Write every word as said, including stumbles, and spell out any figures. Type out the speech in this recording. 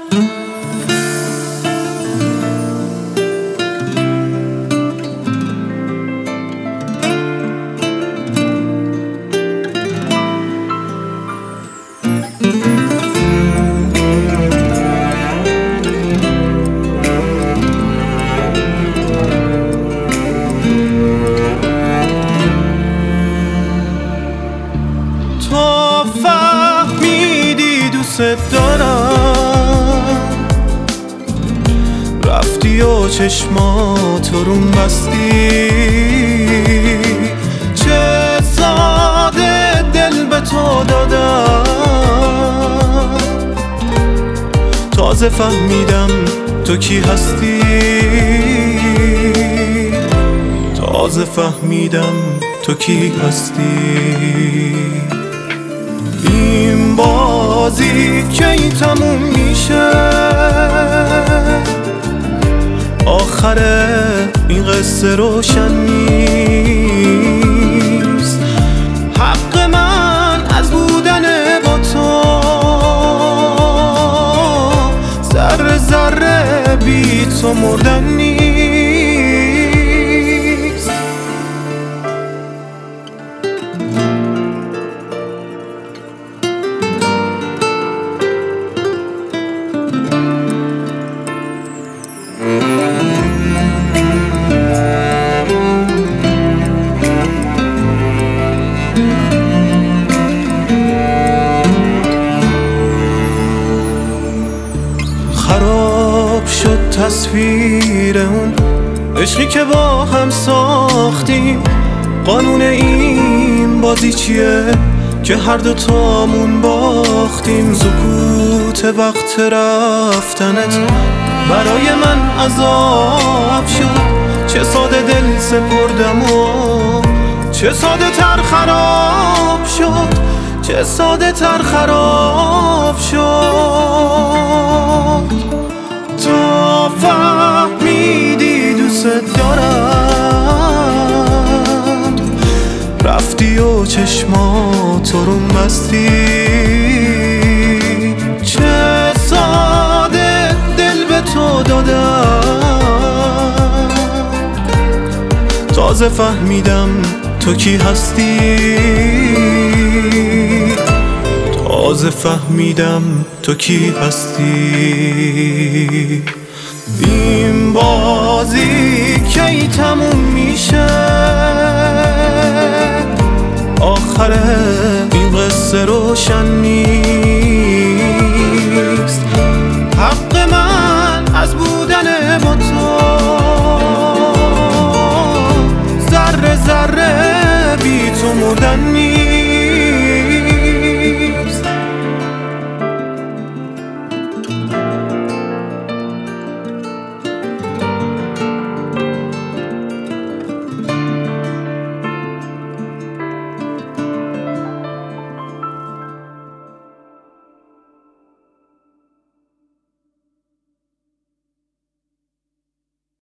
تو فهمیدی دوست دارم، رفتی و چشماتو روم بستی، چه ساده دل به تو دادم، تازه فهمیدم تو کی هستی، تازه فهمیدم تو کی هستی. این بازی کی تموم میشه، آخر این قصه روشن نیست، حق من از بودن با تو ذره ذره بی تو مردن نیست. خراب شد تصویر اون عشقی که با هم ساختیم، قانون این بازی چیه که هر دو تامون باختیم. سکوت وقت رفتنت برای من عذاب شد، چه ساده دل سپردم و چه ساده تر خراب شد، چه ساده تر خراب شد. تو فهمیدی دوست دارم، رفتی و چشماتو روم بستی، چه ساده دل به تو دادم، تازه فهمیدم تو کی هستی، تازه فهمیدم تو کی هستی. این بازی کی تموم میشه، آخر این قصه روشن نیست، حق من از بودن با تو ذره ذره بی تو مردن نیست.